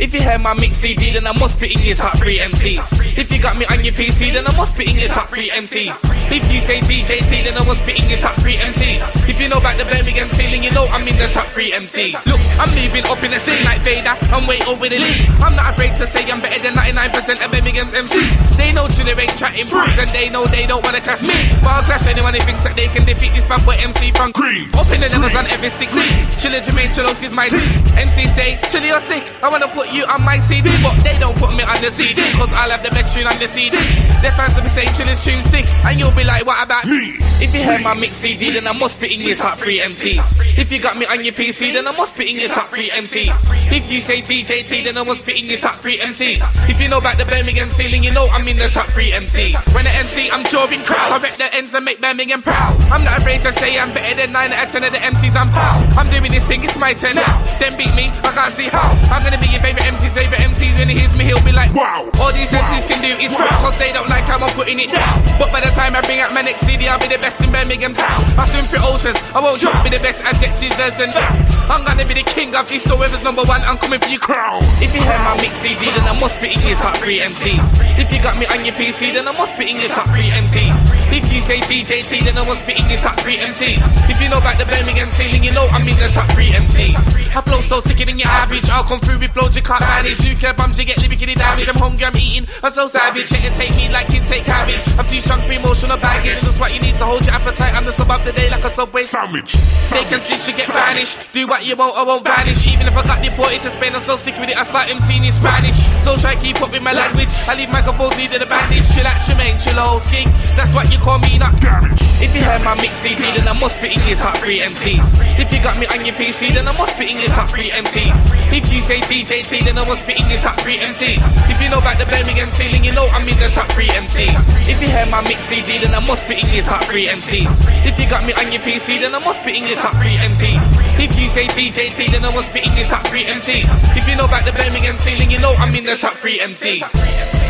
If you hear my mix CD, then I must be in your top 3 MCs. If you got me on your PC, then I must be in your top 3 MCs. If you say DJT, then I must be in your top 3 MCs. If you know about the Birmingham ceiling, you know I'm in the top 3 MCs. Look, I'm moving up in the scene like Vader, I'm way over the league. I'm not afraid to say I'm better than 99% of Birmingham's MCs. They know Chiller ain't chatting brutes, and they know they don't wanna clash me. But I'll clash anyone who thinks that they can defeat this bad boy MC from Queens. Up in the levels on every 6 weeks. Chiller Jermaine Chilos is my lead. MC say, Chiller you're sick, I wanna put you on my CD. But they don't put me on the CD, cause I'll have the best tune on the CD. Their fans will be saying Chiller's tune sick, and you'll be like, what about me? If you heard my mix CD, then I must be in your top 3 MCs. If you got me on your PC, then I must be in your top 3 MCs. If you say DJT, then I must be in your top 3 MCs. If you know about the Birmingham ceiling, you know I'm in the top 3 MCs. When I MC, I'm touring crowds. I wreck the ends and make Birmingham proud. I'm not afraid to say I'm better than 9 out of 10 of the MCs I'm proud. I'm doing this thing, it's my turn now. Then beat me, I can't see how. I'm gonna be your favourite MCs when he hears me, he'll be like, wow. All these MCs can do is rap, cause they don't like how I'm putting it down. But by the time I bring out my next CD, I'll be the best in Birmingham town. I swim through oceans, I won't drop be the best adjectives and I'm gonna be the king of this, so whoever's number one, I'm coming for your crown. If you hear my mix CD, then I must be in your top 3 MCs. If you got me on your PC, then I must be in your top 3 MCs. If you say DJT, then I must be in your top 3 MCs. If you know about the Birmingham ceiling, you know I'm in the top 3 MCs. I flow so sicker than your average, I'll come through with flows you can't manage. You care bums, you get lyrically damaged. I'm hungry, I'm eating, I'm so savage. Haters hate me like kids hate cabbage. I'm too strong for emotional baggage. Just what you need to hold your appetite. I'm the sub of the day like a Subway sandwich. Steak and fish, you get banished. Do what you want, I won't vanish. Even if I got deported to Spain, I'm so sick with it, I start MCing in Spanish. So try keep up with my language. I leave microphones needed a bandage. Chill out, Jermaine, Chilo, King. That's what you call me, not damage. If you heard my mix CD, then I must be in your top 3 MCs. If you got me on your PC, then I must be in your top 3 MCs. If you say DJT, then I must be in your top 3 MCs. If you know about the Birmingham ceiling, you know I'm in the top 3 MCs. If you heard my mix CD, then I must be in your top 3 MCs. If you got me on your PC, then I must be in your top 3 MCs. If you say DJT, then I must be in your top 3 MCs. If you know about the Birmingham ceiling, you know I'm in the top 3 MCs.